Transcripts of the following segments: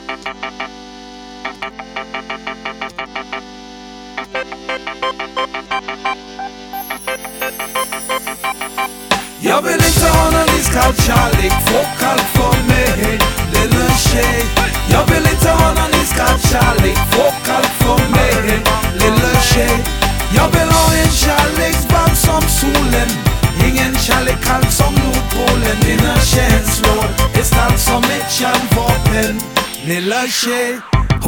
Jag vill inte ha någon iskall kärlek, få kallt för mig, lilla tjej. Jag vill inte ha någon iskall kärlek, få kallt för mig, lilla tjej. Jag vill ha en kärleksvarm som solen, ingen kärlek kall som Nordpolen. Mina känslor är stark som ett kärnvapen, lilla tjej.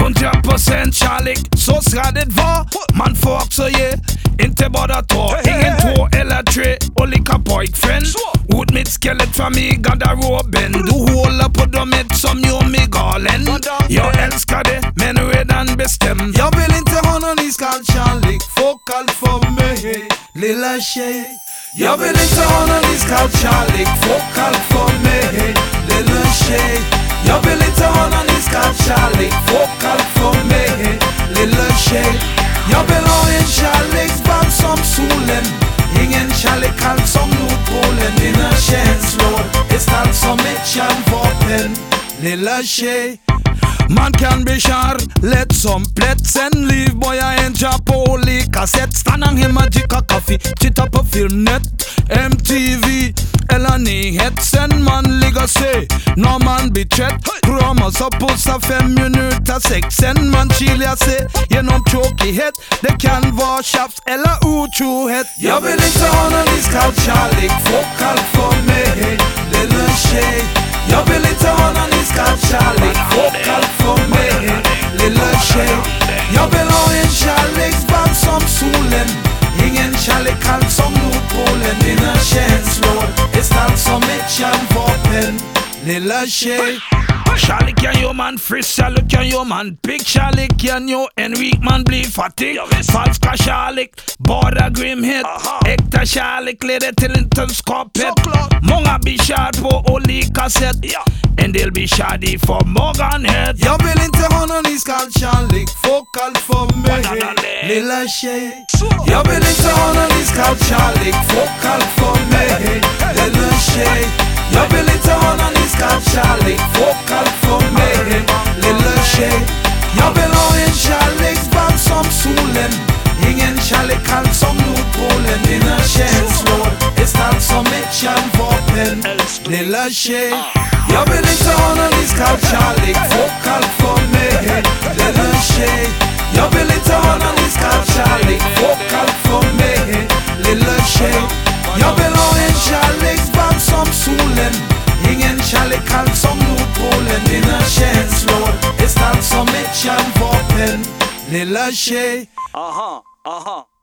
100% kärlek, så ska det vara. Man får också ge, inte bara ta. Ingen 2 eller 3 olika pojkvän. Ut mitt skelett från mig garderoben. Du håller på dem som gör mig galen. Jag älskar det, men redan bestämd. Jag vill inte ha någon iskall kärlek, få kallt för mig, lilla tjej. Jag vill inte ha någon iskall kärlek, få kallt för mig, lilla tjej. Jag vill inte ha någon iskall kärlek, få kallt för mig, lilla tjej. Jag vill ha en kärleksvarm som solen, ingen kärlek kall som Nordpolen. Mina känslor är stark som ett kärnvapen, lilla tjej. Man kan bli kär, lätt som plätt. Sen livboja en jobb på olika sätt. Stanna hemma, dricka kaffe, titta på Filmnet, MTV eller nyhet. Sen man ligger sig när man blir trött. Kramas och pussar 5 minuter sex. Sen man chillar sig genom tråkighet. Det kan vara tjafs eller otrohet. Jag vill inte ha någon iskall kärlek, få kallt för mig, lilla tjej. Jag vill inte ha någon iskall kärlek, få kallt för mig, lilla tjej. Jag vill ha en kärleksvarm som solen, ingen kärlek kall som Nordpolen. Mina känslor är stark som ett kärnvapen, lilla tjej. Kärleken gör man frisk, kärleken gör man pigg. Kärleken gör en rik man blir fattig. Falska kärlek, bara grymhet. Äkta kärlek leder till intenskapet. Många blir kär på olika sätt. En del blir kär i förmåganhet. Jag vill inte ha någon iskall kärlek, få kallt för mig, lilla tjej. Jag vill inte ha någon iskall kärlek, få kallt för mig, lilla tjej. Jag vill inte ha någon iskall kärlek, få kallt för mig, lilla tjej. Jag vill ha en kärleksvarm som solen, ingen kärlek kall som Nordpolen. Mina känslor är stark som ett kärnvapen, lilla tjej. Jag vill inte ha någon iskall kärlek, få kallt för mig, lilla tjej. Jag vill inte ha någon iskall kärlek, få kallt för mig, lilla tjej. Jag vill ha en kärleksvarm som solen, ingen kärlek kall som Nordpolen. Mina känslor är stark som ett kärnvapen, lilla tjej. Aha, aha.